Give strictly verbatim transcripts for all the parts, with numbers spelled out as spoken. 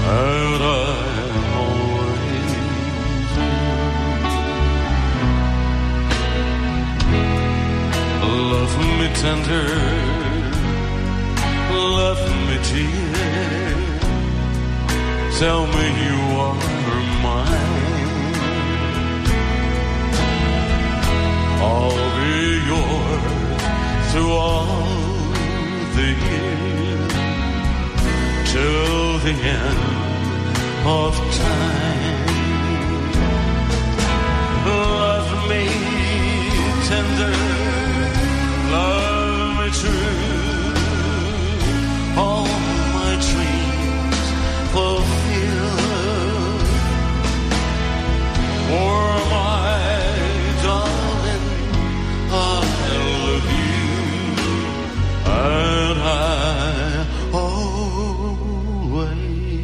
and I'm always love me tender, love me dear, tell me you are mine. I'll be yours through all the years, till the end of time. Love me tender, love me true, all my dreams fulfill. For my darling, I love you, and I always.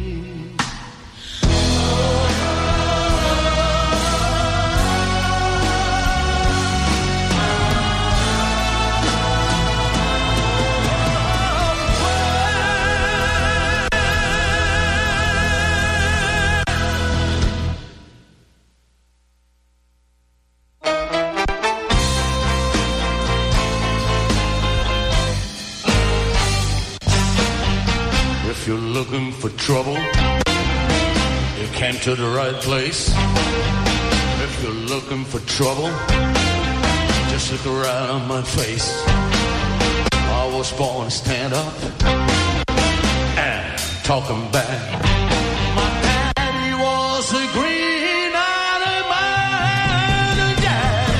If you're looking for trouble, you came to the right place. If you're looking for trouble, just look around my face. I was born to stand up and talking back. My daddy was a green-eyed man, yeah.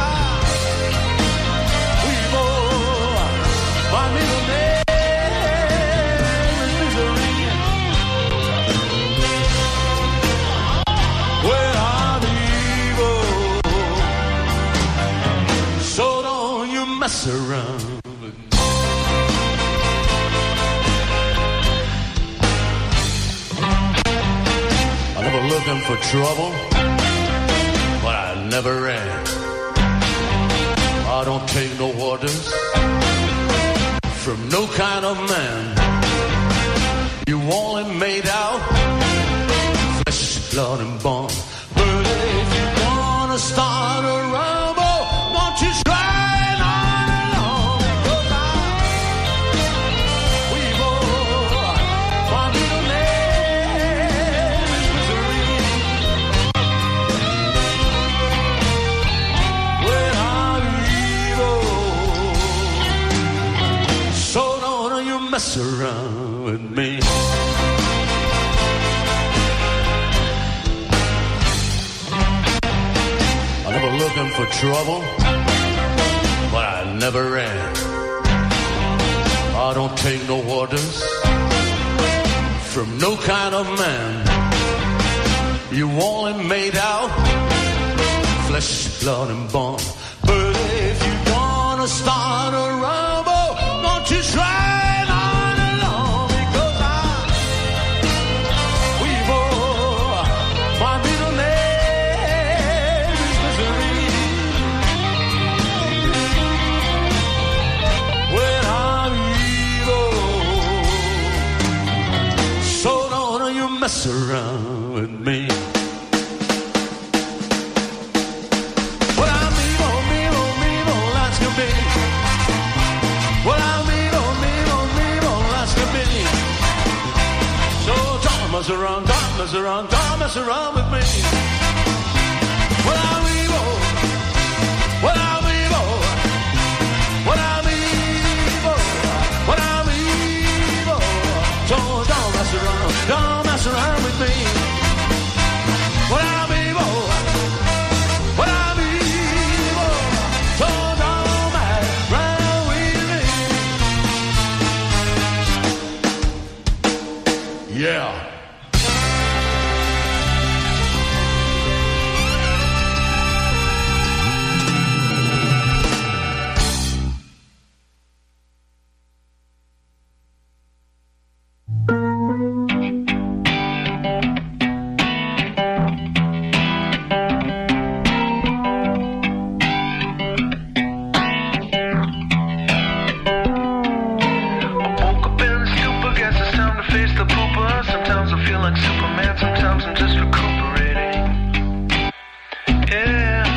We both, my middle name. Mess around with me. I never looking for trouble, but I never ran. I don't take no orders from no kind of man. You only made out flesh, blood, and bone. But if you're gonna start a rumble, won't you try? Mess around with me. I never looking for trouble, but I never ran. I don't take no orders from no kind of man. You only made out flesh, blood, and bone. But if you're gonna start a rumble, won't you try? Mess around with me. Well, I'm evil, evil, evil, that's gonna be. Well, I'm evil, evil, evil, that's gonna be. So don't mess around, don't mess around, don't mess around with me. Well, I'm evil. Well, I'm evil. Well, I'm evil. Well, I'm evil. So don't mess around, don't mess around with me. Well, I'm evil. Well, I'm evil. So don't mess around with me. Yeah. Sometimes I feel like Superman, sometimes I'm just recuperating. Yeah.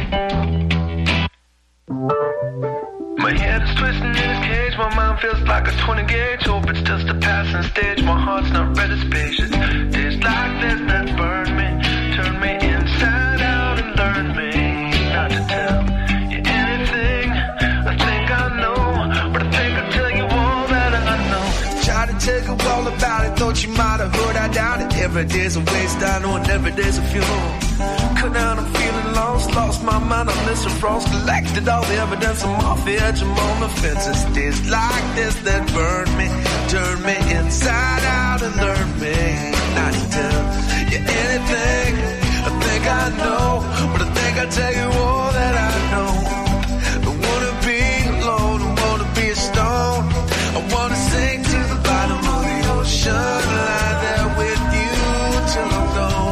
My head is twisting in its cage, my mind feels like a twenty gauge. Hope it's just a passing stage, my heart's not ready to patience. Days like this that burn me, turn me inside out and learn me not to tell you anything I think I know, but I think I'll tell you all that I know. Try to tell you all about it, thought you might have heard, I doubt it. Every day's a waste, I know, and every day's a funeral. Cut down, I'm feeling lost, lost my mind on Mister Frost. Collected all the evidence, I'm off the edge, I'm on the fence. It's days like this that burn me, turn me inside out and learn me not to tell you anything I think I know, but I think I'll tell you all that I know. I wanna be alone, I wanna be a stone, I wanna sing to the bottom of the ocean, lie there with you till I'm gone.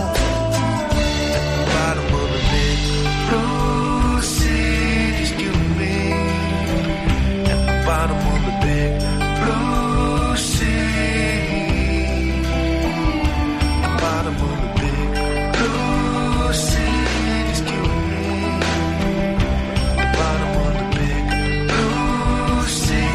Bottom of the big blue sea. The bottom of the big blue sea. Just you and me. The bottom of the big blue sea.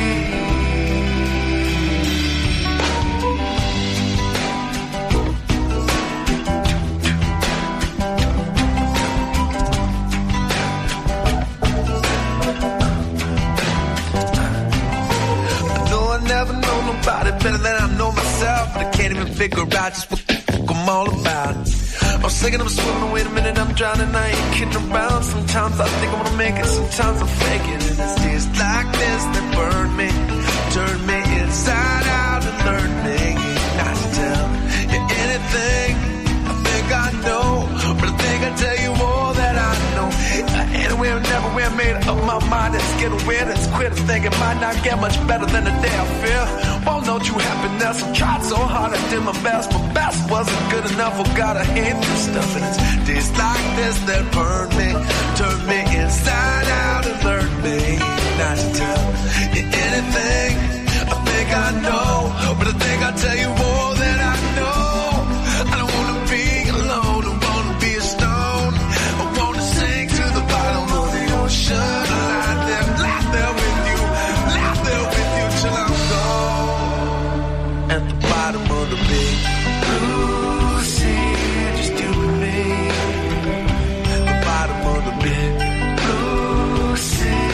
Never know nobody better than I know myself, but I can't even figure out just what the fuck I'm all about. I'm singing, I'm swimming, wait a minute, I'm drowning, I ain't kidding around. Sometimes I think I'm gonna make it, sometimes I'm faking. And it's days like this that burn me, turn me inside out and learn me not to tell you anything I think I know, but I think I tell you all that I know. Anywhere and everywhere, made up my mind, it's getting weird, it's quit thinking might not get much better than the day I feel. Well, no true happiness, I tried so hard, I did my best, my best wasn't good enough, I gotta hate this stuff. And it's days like this that burn me, turn me inside out and learn me not to tell you anything I think I know, but I think I'll tell you all that I know. I don't wanna be alone, I wanna be a stone, I wanna sing to the bottom of the ocean, lie there, lie there with you, lie there with you till I'm gone. At the bottom of the big blue sea, just you and me. At the bottom of the big blue sea.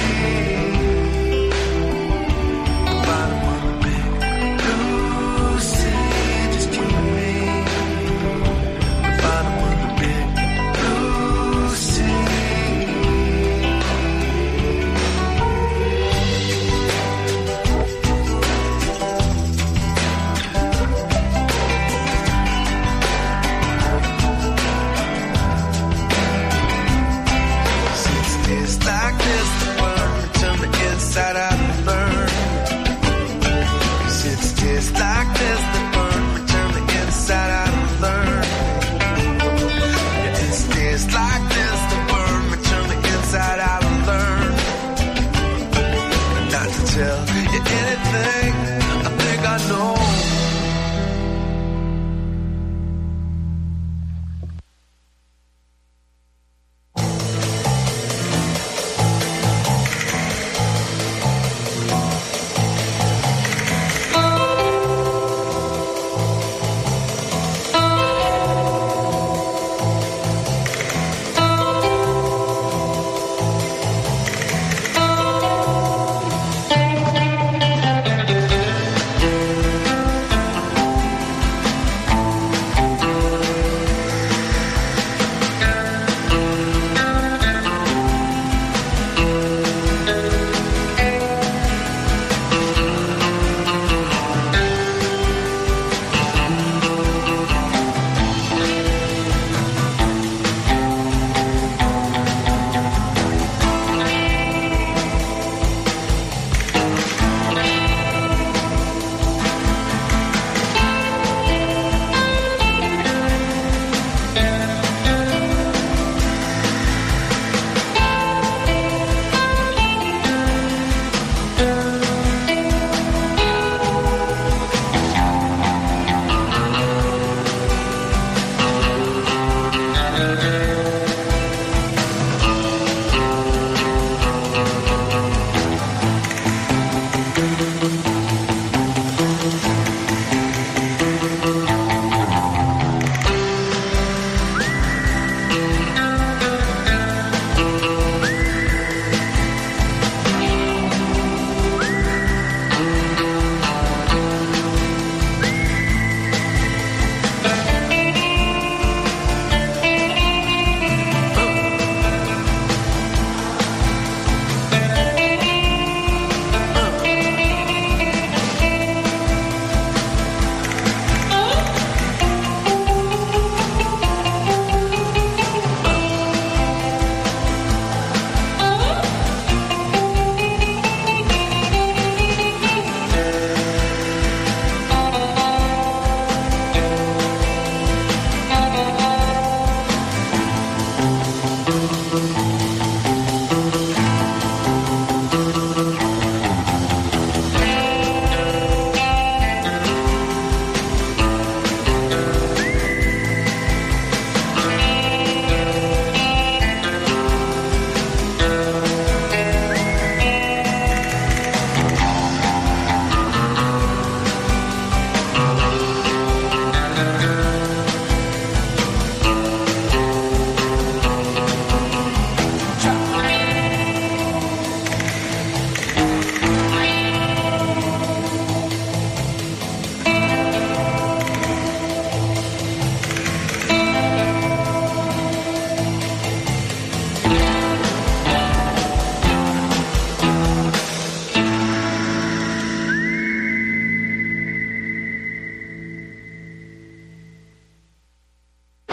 The bottom of the big blue sea, just you and me. The bottom of the big blue sea.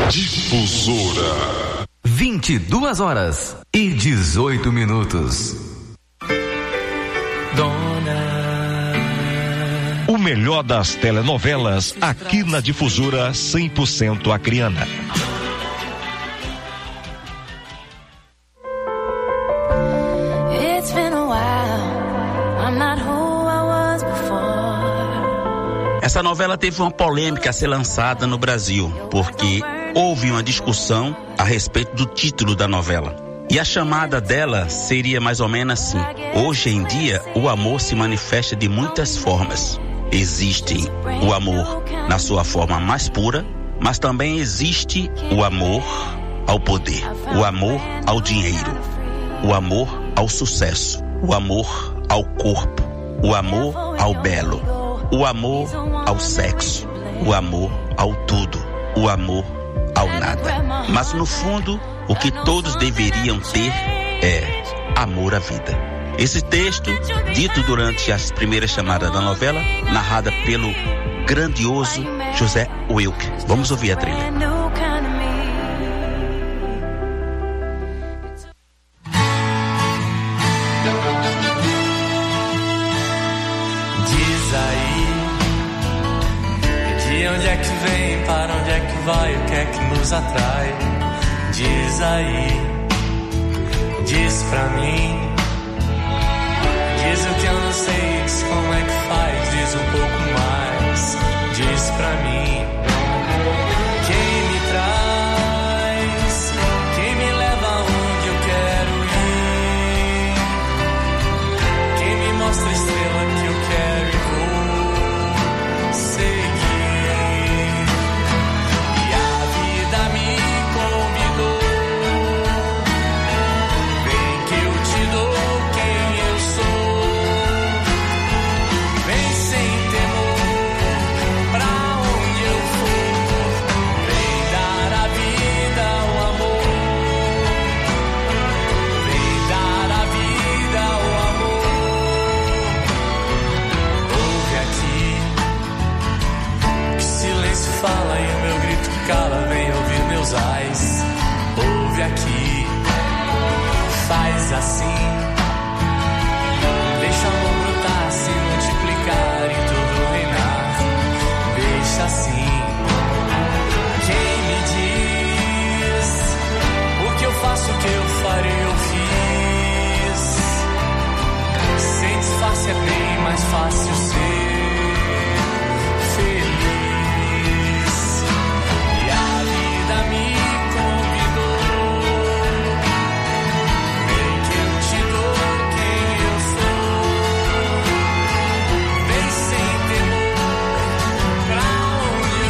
Difusora. vinte e duas horas e dezoito minutos. Dona. O melhor das telenovelas aqui na Difusora cem por cento acriana. Essa novela teve uma polêmica a ser lançada no Brasil, porque houve uma discussão a respeito do título da novela. E a chamada dela seria mais ou menos assim: hoje em dia, o amor se manifesta de muitas formas. Existe o amor na sua forma mais pura, mas também existe o amor ao poder, o amor ao dinheiro, o amor ao sucesso, o amor ao corpo, o amor ao belo, o amor ao sexo, o amor ao tudo, o amor ao nada. Mas no fundo, o que todos deveriam ter é amor à vida. Esse texto, dito durante as primeiras chamadas da novela, narrada pelo grandioso José Wilke. Vamos ouvir a trilha. Diz aí, de onde é que vem, para onde é que vai, o que é que nos atrai? Diz aí, diz pra mim. Diz o que eu não sei, diz como é que faz, diz um pouco mais, diz pra mim. Quem me traz, quem me leva aonde eu quero ir, quem me mostra a estrela que eu quero e vou seguir. E a vida me convidou, vem que eu te dou quem eu sou. Vem sem temor, pra onde eu for. Vem dar a vida ao amor. Vem dar a vida ao amor. Ouve aqui, que silêncio fala e o meu grito cala. Vem ouvir meus ais. Ouve aqui, faz assim. Deixa o amor brotar, se multiplicar e tudo reinar. Deixa assim. Quem me diz o que eu faço, o que eu farei, eu fiz. Sem disfarce é bem mais fácil ser feliz. E a vida me convidou. Vem que eu te dou quem eu sou. Vem sem temor, pra onde eu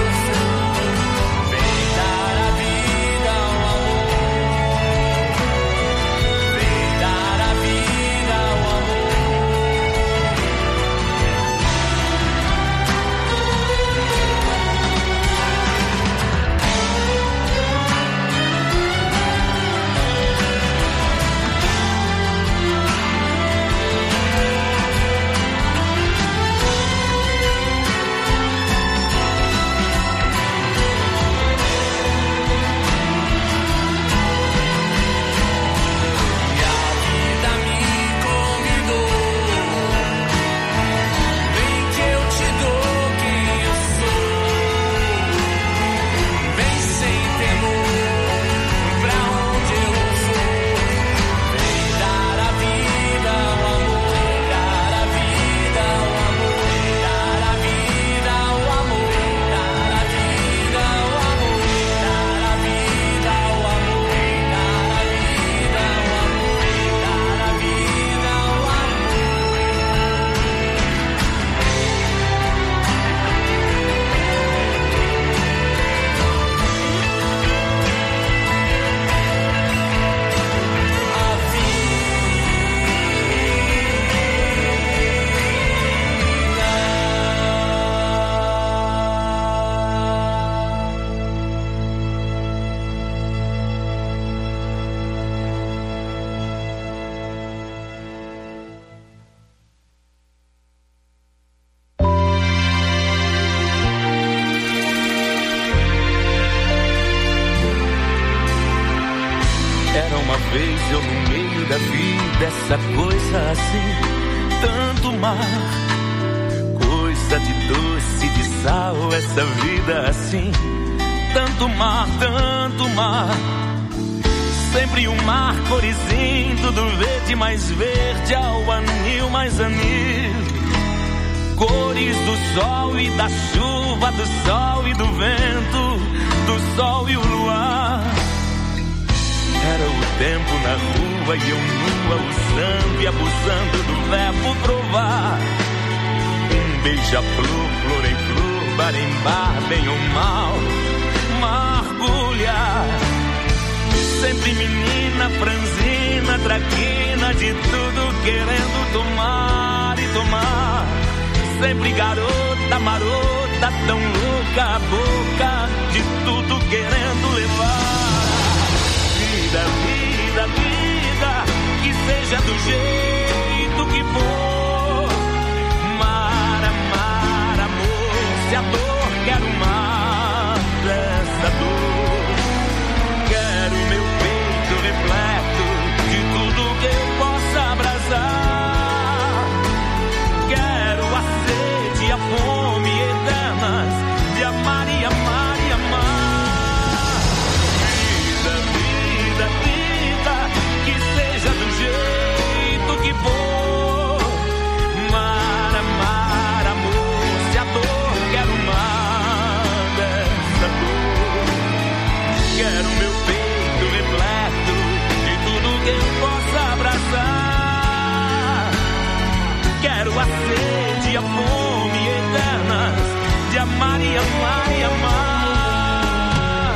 vez eu no meio da vida, essa coisa assim, tanto mar, coisa de doce, de sal, essa vida assim, tanto mar, tanto mar. Sempre um mar corizindo, do verde mais verde ao anil mais anil. Cores do sol e da chuva, do sol e do vento, do sol e o luar. Era o tempo na rua e eu nua, usando e abusando do verbo provar. Um beija-flor, flor em flor, bar em bar, bem ou mal, mergulhar. Sempre menina, franzina, traquina, de tudo querendo tomar e tomar. Sempre garota, marota, tão louca a boca, de tudo querendo levar. Vida, vida, vida, que seja do jeito que for. Mar, amar, amor, se a dor quer o mar dessa dor. Quero meu peito repleto de tudo que eu possa abrasar. Quero a sede e a fome eternas de amar e amar e amar. Vida, vida, vida, que seja do jeito que for. Mar, amar, amor, se a dor quer o mar dessa dor. Quero meu peito repleto de tudo que eu possa abraçar. Quero a sede e a fome eternas de amar e amar e amar.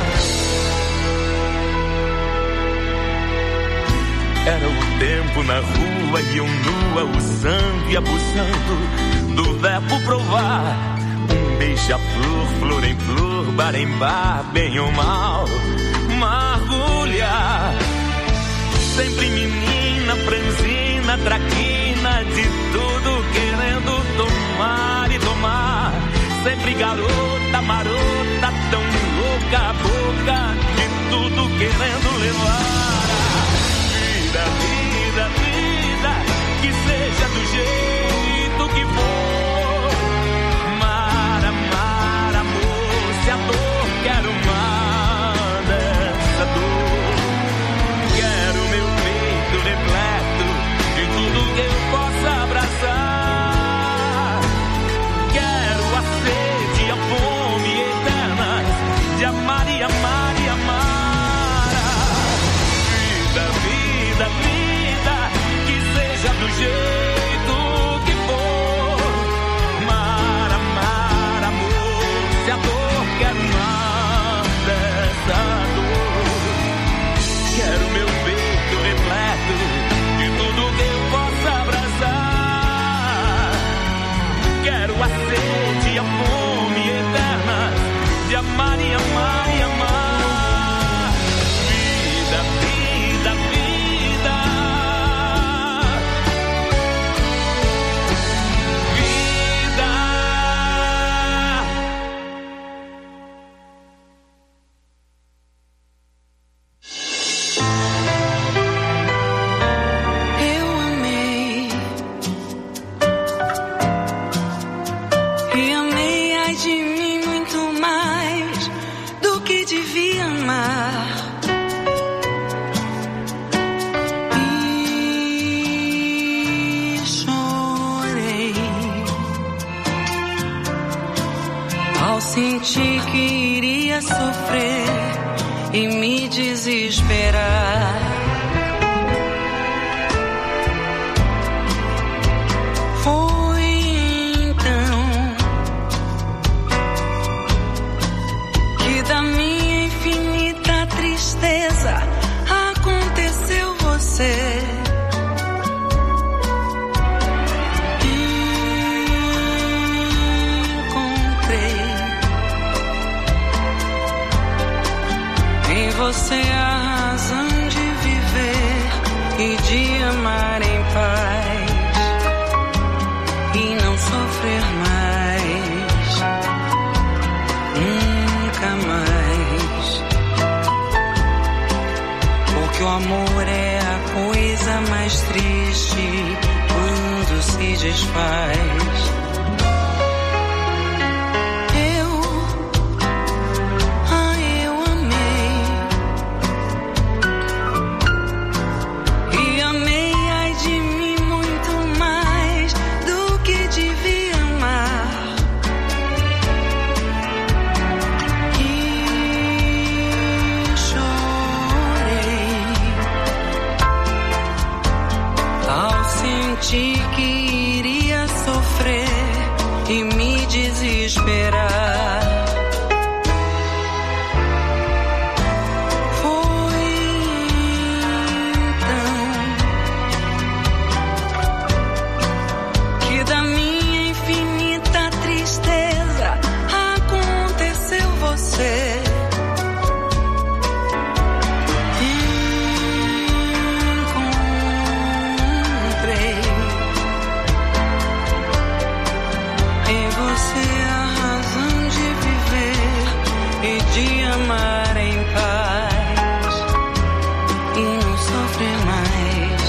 Era o tempo na rua e eu nua, usando e abusando do verbo provar. Um beija-flor, flor em flor, bar em bar, bem ou mal, mergulhar. Sempre menina, franzina, traquina, de tudo querendo tomar e tomar. Sempre garota, marota, tão louca a boca, de tudo querendo levar. Vida, vida, vida, que seja do jeito que for. Mar, amar, amor, se a dor quer o mar dessa dor. Quero meu peito repleto de tudo que eu possa abraçar. Quero a sede e a fome eternas de amar e amar e amar. Vida, vida, vida, que seja do jeito que for. Mar, amar, amor, se a dor quer o mar dessa dor. Quero meu peito repleto de tudo que eu possa abraçar. Quero a sede e a fome eternas de amar e amar e amar. Vida, vida, vida. Vida. Eu amei e amei ai de mim muito mais do que devia amar. E chorei ao sentir que iria sofrer e me desesperar. Foi então que da minha infinita tristeza aconteceu você. Encontrei em você a razão de viver e de amar em paz e não sofrer mais, nunca mais, porque o amor é mais triste quando se desfaz. Senti que iria sofrer e me desesperar. Foi então que da minha infinita tristeza aconteceu você. De amar em paz e não sofrer mais,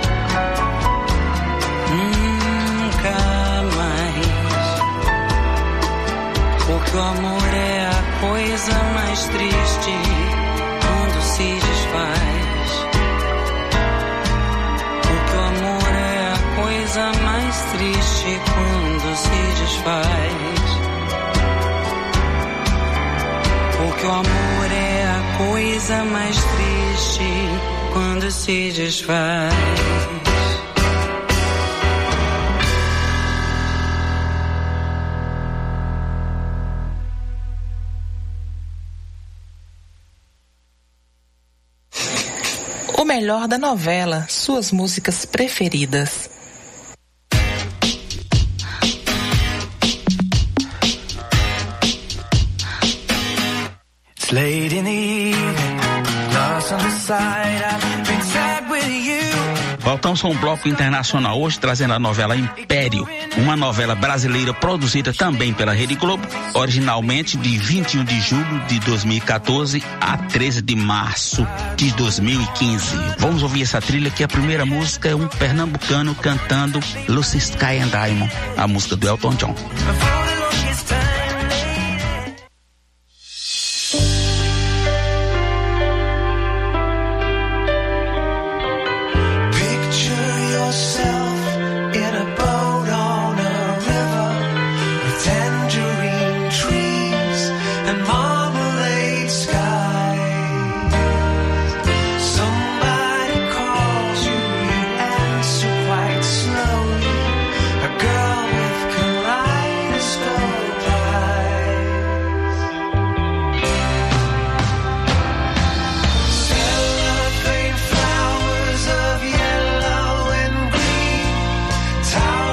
nunca mais, porque o amor é a coisa mais triste quando se desfaz, porque o amor é a coisa mais triste quando se desfaz. Porque o amor é a coisa mais triste quando se desfaz. O melhor da novela, suas músicas preferidas. Late in the evening, lost on the side, I've been sad with you. Voltamos com um bloco internacional hoje, trazendo a novela Império, uma novela brasileira produzida também pela Rede Globo, originalmente de vinte e um de julho de dois mil e quatorze a treze de março de dois mil e quinze. Vamos ouvir essa trilha, que a primeira música é um pernambucano cantando Lucy Sky and Diamond, a música do Elton John.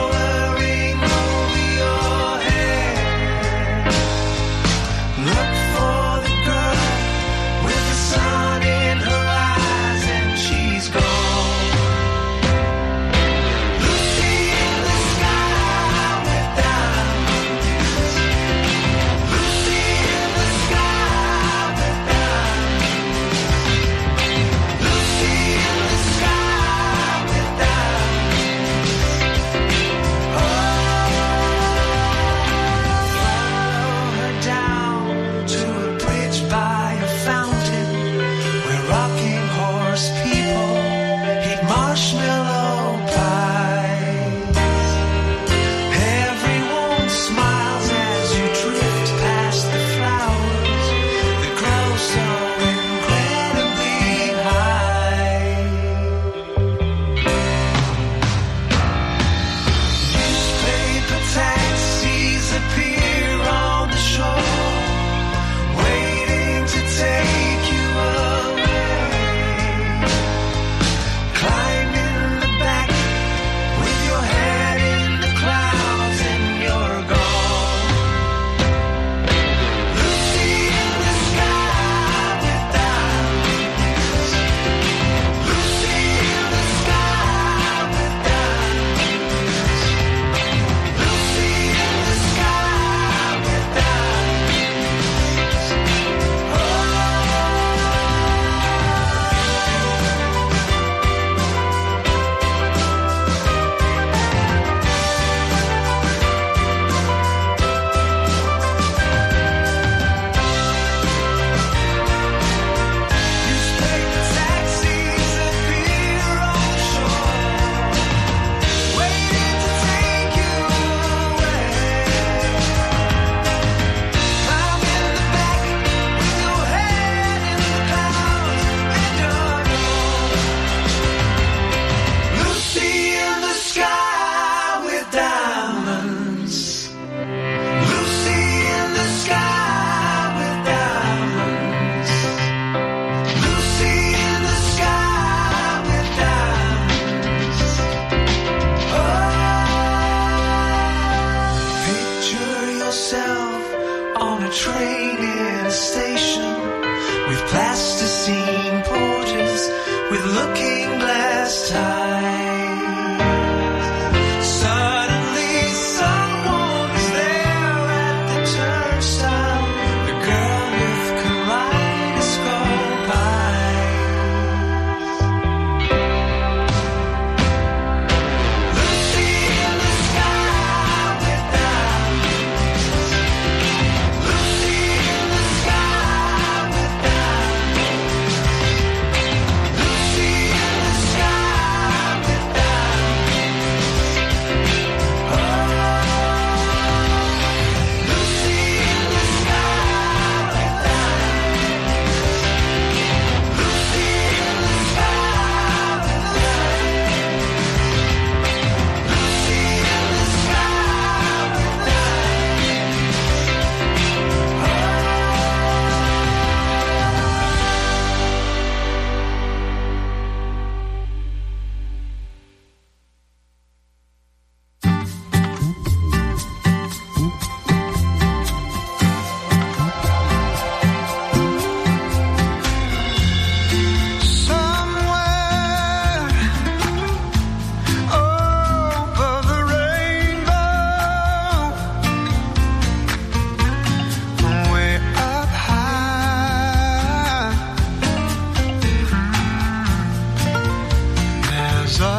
Look gas station with plasticine porches with looking glass ties. Suddenly someone is there at the turnstile, the girl with kaleidoscope eyes. Lucy in the sky with diamonds. Lucy in the sky with diamonds. Lucy in the sky with diamonds. Oh, Lucy in the sky with diamonds. Lucy in the sky with diamonds. Lucy in the sky with somewhere over the rainbow, way up high, there's a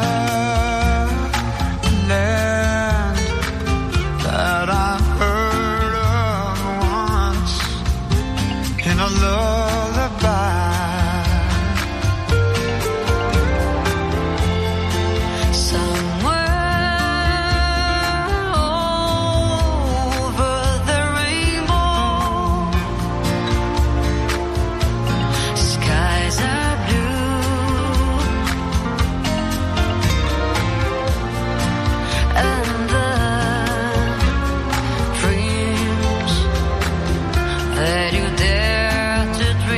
land that I heard of once in a lullaby. Somewhere over the rainbow, skies are blue, and the dreams that you dare to dream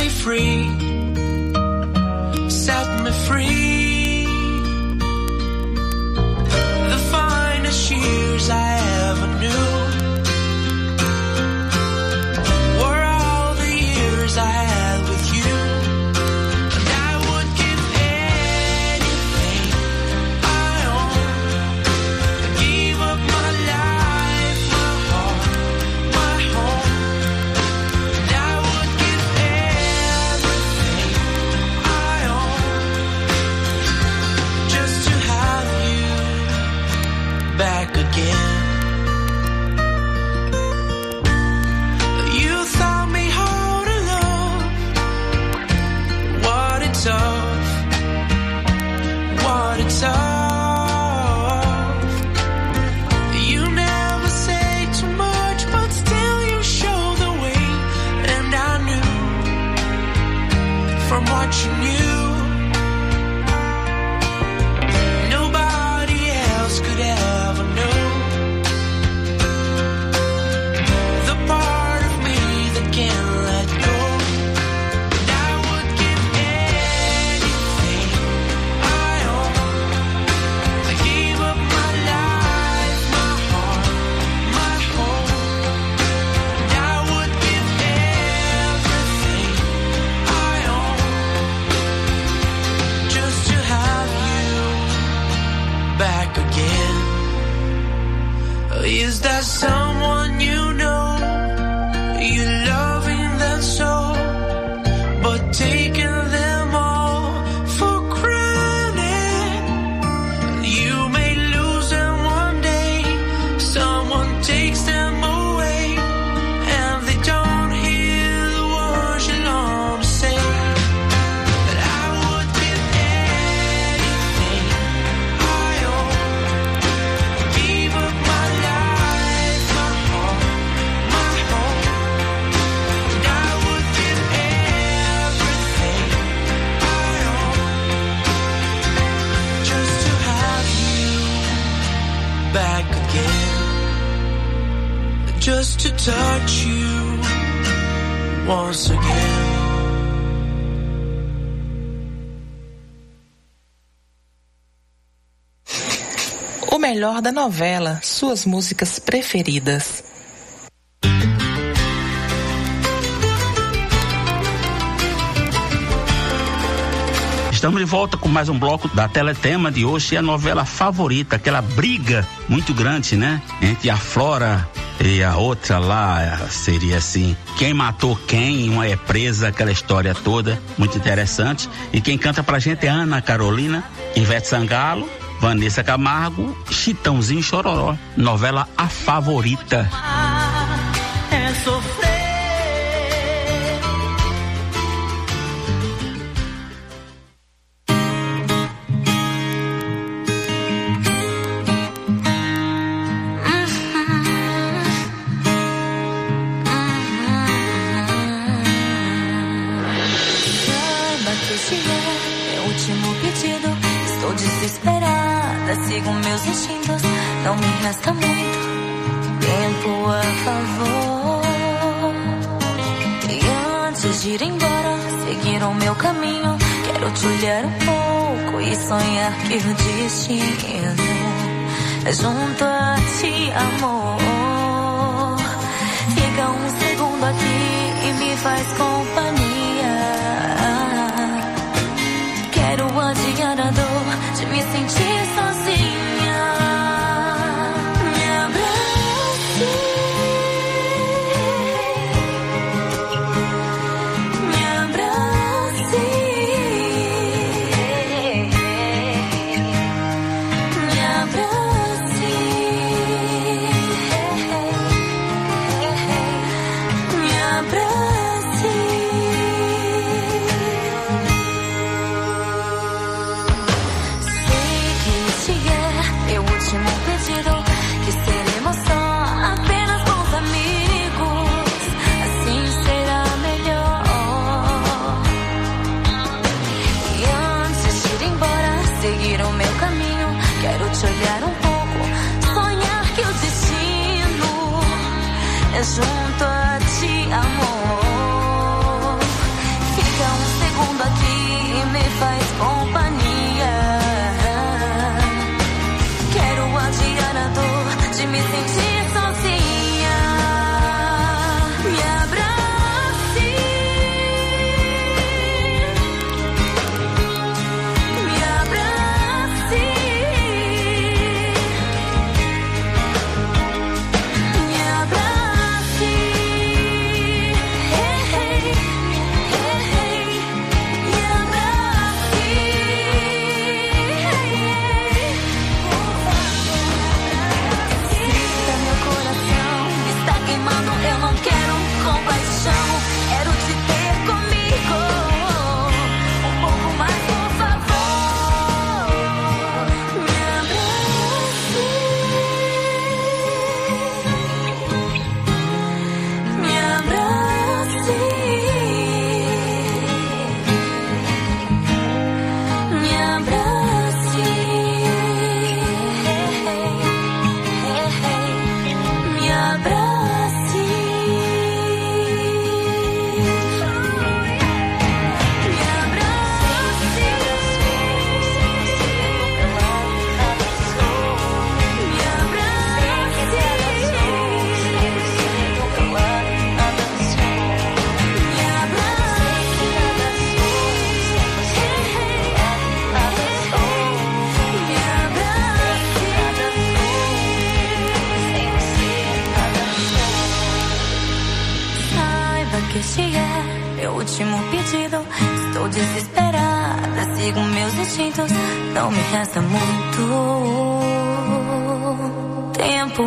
me free, set me free. The finest years I ever knew were all the years I had with you. And I would give anything I own, give up my life, my heart, my home. And I would give everything I own just to have you back again. You taught me how to love, what it's of, what it's of. You never say too much, but still you show the way. And I knew from what you knew, nobody else could ever know the part of me that can't let go. And I would give anything I own. I gave up my life, my heart, my home. And I would give everything I own just to have you back again. Is that someone you know? You loving them so, but taking them all for granted. You may lose them one day, someone takes them away, and they don't hear the words you long to say. But I would give anything I own, give up my life, my heart, my home. And I would give everything I own just to have you back again, just to touch you once again. O melhor da novela, suas músicas preferidas. Estamos de volta com mais um bloco da Teletema de hoje, e a novela favorita, aquela briga muito grande, né? Entre a Flora e a outra lá, seria assim, quem matou quem, uma é presa, aquela história toda, muito interessante. E quem canta pra gente é Ana Carolina, Ivete Sangalo, Vanessa Camargo, Chitãozinho e Chororó. Novela A Favorita. É sofrer. Saiba que este é meu último pedido. Estou desesperada, sigo meus instintos. Não me resta muito tempo a favor. E antes de ir embora, seguir o meu caminho. Quero te olhar um pouco e sonhar que o destino é junto a ti, amor. Fica um segundo aqui e me faz companhia. Quero adiar a dor de me sentir sozinha. Me abrace, me abrace, me abrace, me abrace. Sei que este é meu último pedido, que seremos só apenas bons amigos. Assim será melhor. E antes de ir embora, seguir o meu caminho. Quero te olhar um pouco, sonhar que o destino é junto a ti, amor. meu último pedido. Estou desesperada, sigo meus instintos. Não me resta muito tempo.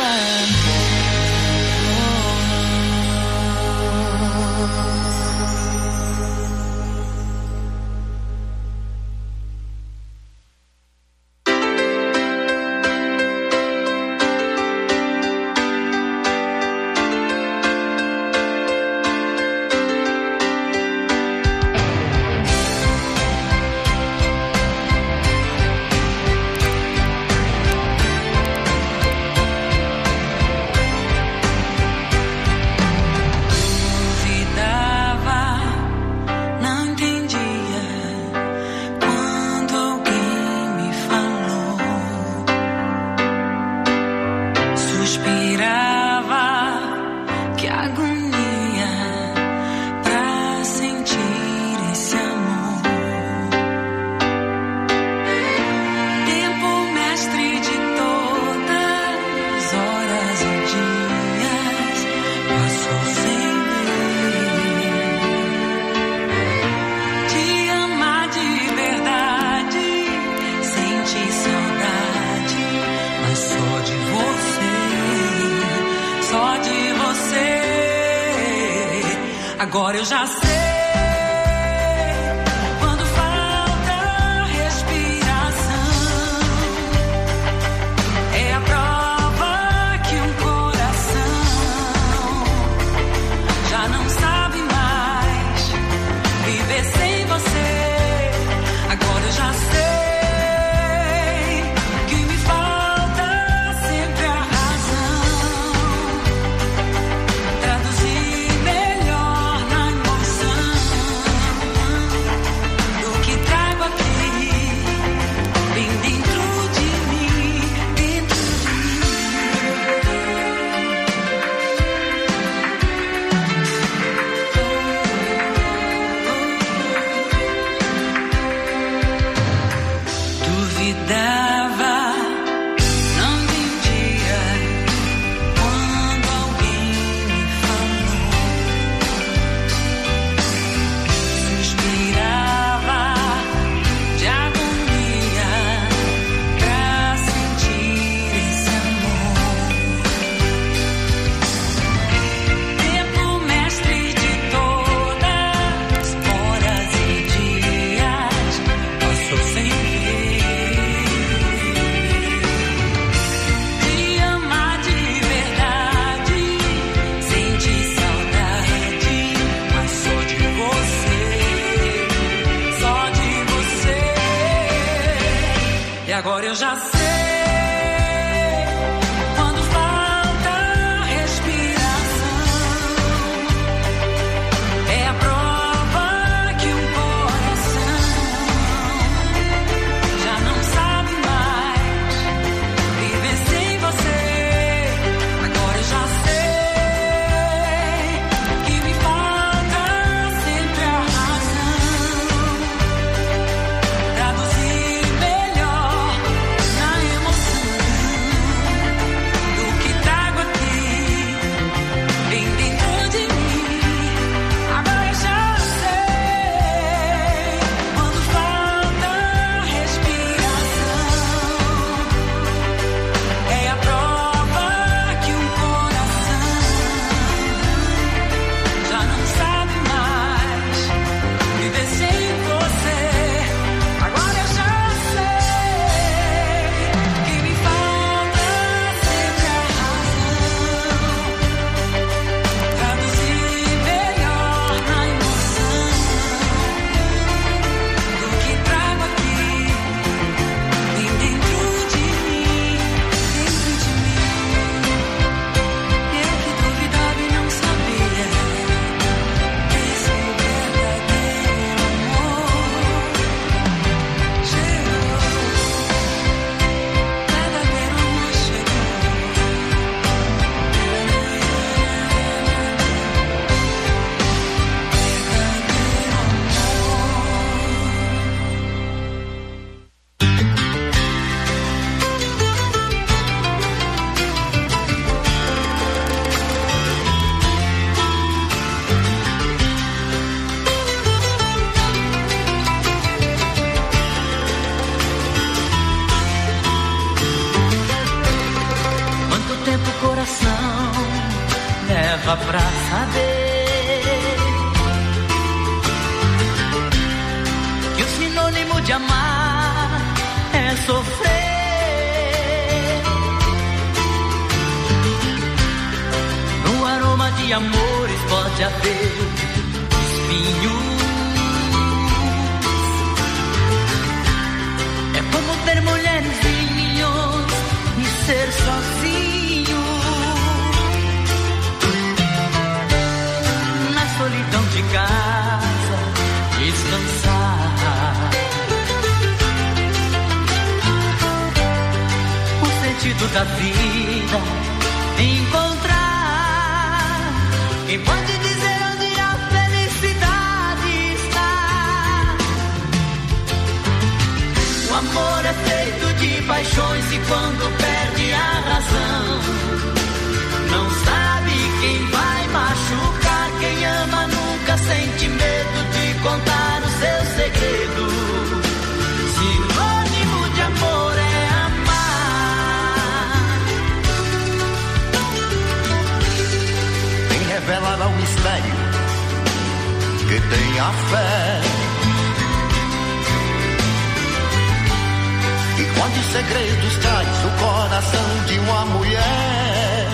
Agora eu já sei. Quando falta respiração, é a prova que um coração já não sabe mais viver sem você. Agora eu já sei que me falta sempre a razão. Traduzir melhor na emoção do que trago aqui, bem dentro de mim, dentro de duvidava, não entendia quando alguém me falou. Suspirava de agonia pra sentir esse amor. Tempo mestre de todas horas e dias, passou sem ver. De amar de verdade, sentir saudade, mas só de você, só de você. E agora eu já sei. Quando falta respiração, é a prova que um coração já não sabe mais viver sem você. Agora eu já sei que me falta sempre a razão. Traduzir melhor na só pra saber que o sinônimo de amar é sofrer. No aroma de amores pode haver espinhos. É como ter mulheres vinhos e ser sozinho. Na solidão de casa, descansar. O sentido da vida, encontrar. Quem pode dizer onde a felicidade está? O amor é feito de paixões e quando perde a razão, não sabe quem vai machucar. Quem ama nunca sente medo de contar o seu segredo. Sinônimo de amor é amar. Quem revelará o mistério que tem a fé. E quantos segredos traz o coração de uma mulher.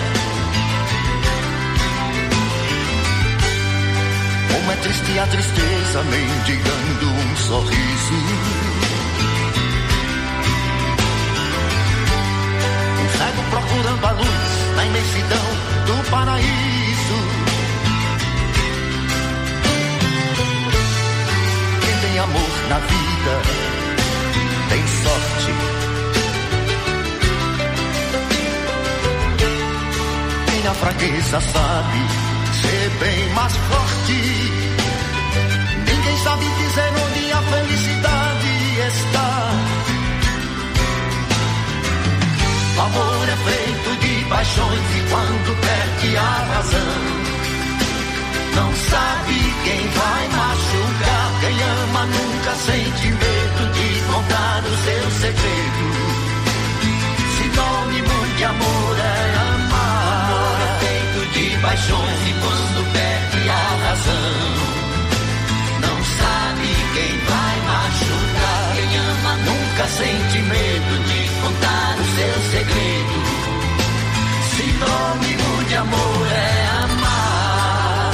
Como é triste a tristeza mendigando um sorriso. Um cego procurando a luz na imensidão do paraíso. Quem tem amor na vida tem sorte. Quem na fraqueza sabe ser bem mais forte. Ninguém sabe dizer onde a felicidade está. O amor é feito de paixões e quando perde a razão, não sabe quem vai machucar. Quem ama nunca sente medo de contar o seu segredo. Sinônimo de amor é amar. O amor é feito de paixões e quando perde a razão, não sabe quem vai machucar. Quem ama nunca sente medo de contar o seu segredo. Sinônimo de amor é amar.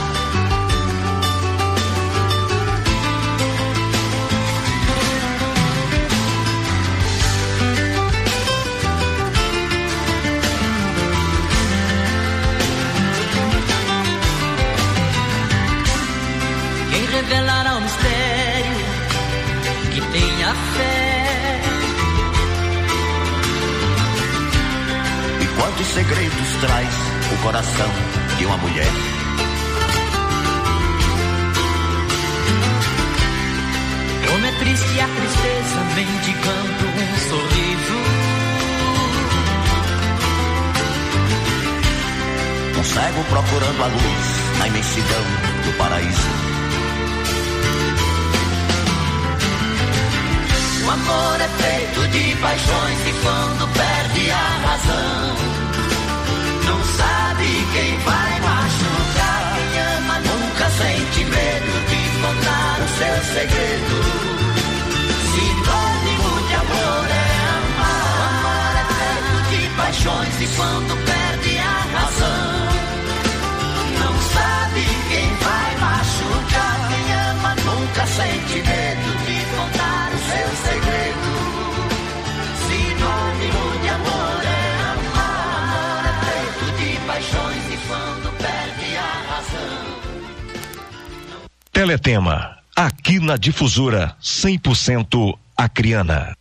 Quem revelará o mistério que tem a fé. E quantos segredos traz o coração de uma mulher. Como é triste a tristeza mendigando um sorriso. Um cego procurando a luz na imensidão do paraíso. O amor é feito de paixões e quando perde a razão, não sabe quem vai machucar. Quem ama nunca sente medo de contar o seu segredo. Sinônimo de amor é amar. O amor é feito de paixões e quando perde a razão, não sabe quem vai machucar. Quem ama nunca sente medo de contar o seu segredo. Sinônimo de amor é amar. O amor é feito de paixões e quando perde a razão. Teletema, aqui na Difusora, cem por cento acriana.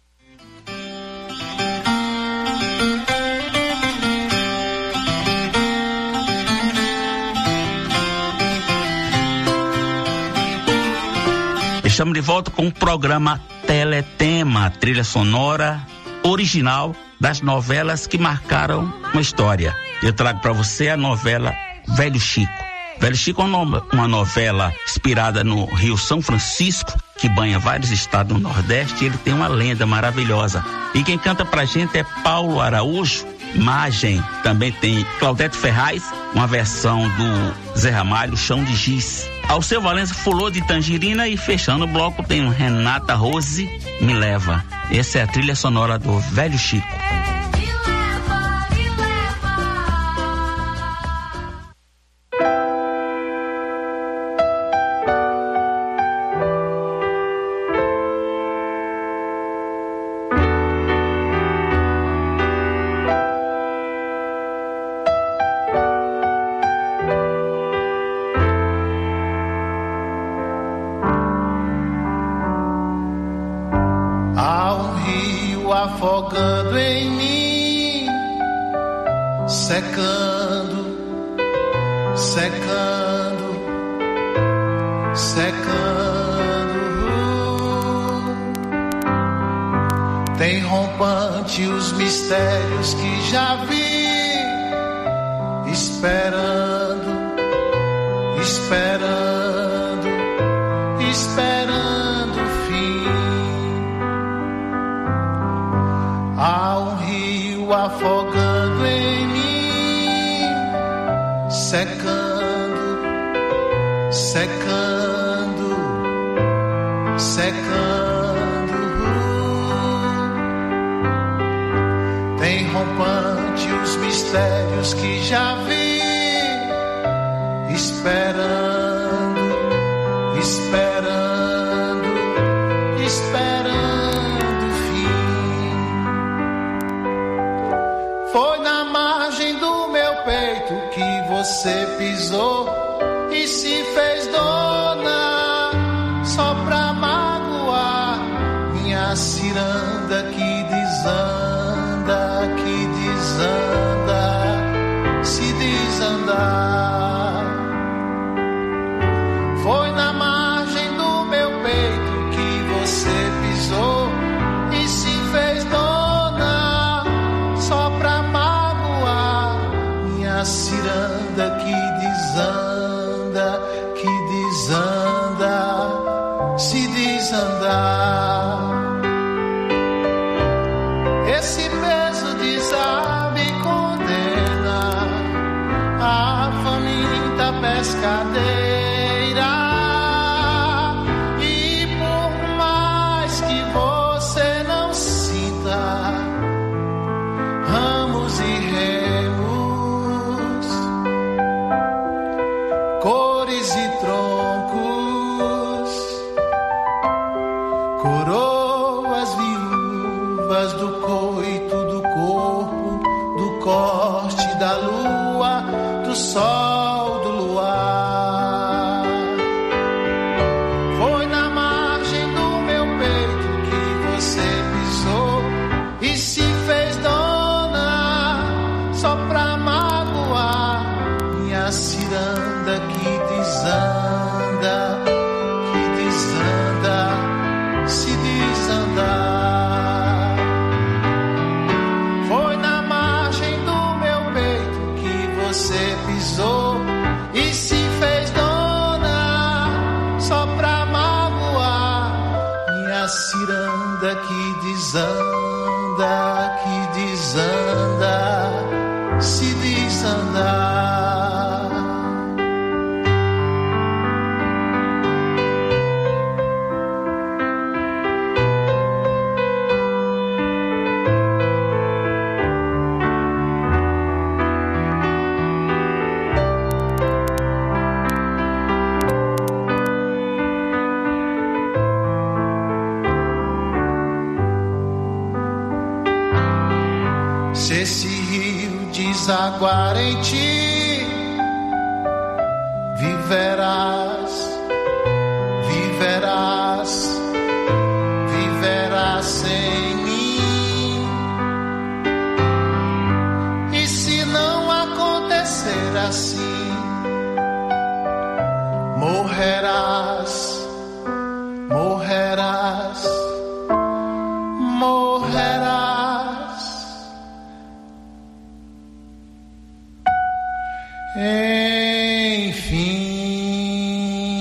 Estamos de volta com o programa Teletema, trilha sonora original das novelas que marcaram uma história. Eu trago para você a novela Velho Chico. Velho Chico é uma novela inspirada no Rio São Francisco, que banha vários estados do Nordeste. Ele tem uma lenda maravilhosa. E quem canta pra gente é Paulo Araújo Imagem, também tem Claudete Ferraz, uma versão do Zé Ramalho, Chão de Giz. Alceu Valença, Fulô de Tangerina, e fechando o bloco tem o Renata Rose, Me Leva. Essa é a trilha sonora do Velho Chico. Afogando em mim, secando, secando, secando. Tem rompante os mistérios que já vi, esperando, esperando, esperando o fim. Há um rio afogando em mim, secando, secando, secando. Tem rompante os mistérios que já vi, esperando, esperando, esperando. Foi na margem do meu peito que você pisou e se fez dona, só pra magoar minha ciranda que desanda, que desanda, se desandar. Foi na margem do meu peito que você pisou e se fez dona, ciranda que desanda, que desanda, se desandar. Esse peso desabe condena a faminta pescadeira, e por mais que você não sinta ramos e remos, cores e troncos, coroas viúvas do coito, do corpo, do corte da lua, do sol, do luar. Foi na margem do meu peito que você pisou e se fez dona, só pra magoar minha ciranda que desanda, que desanda, se desandar. Foi na margem do meu peito que você pisou e se fez dona, só pra magoar minha ciranda que desanda, que desanda, se desandar. Se esse rio desaguar em ti, viverás, viverás, viverás sem mim. E se não acontecer assim, morrerás, morrerás, morrerás. Enfim.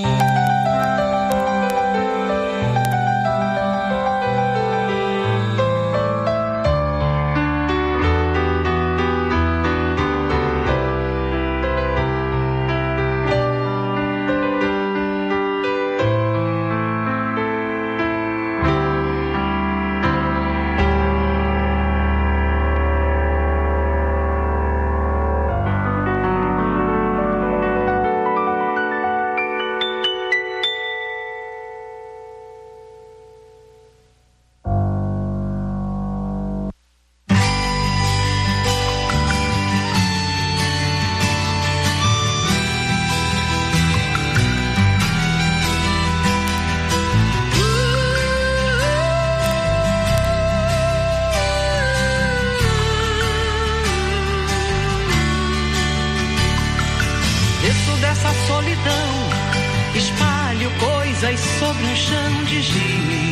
sobre um chão de giz.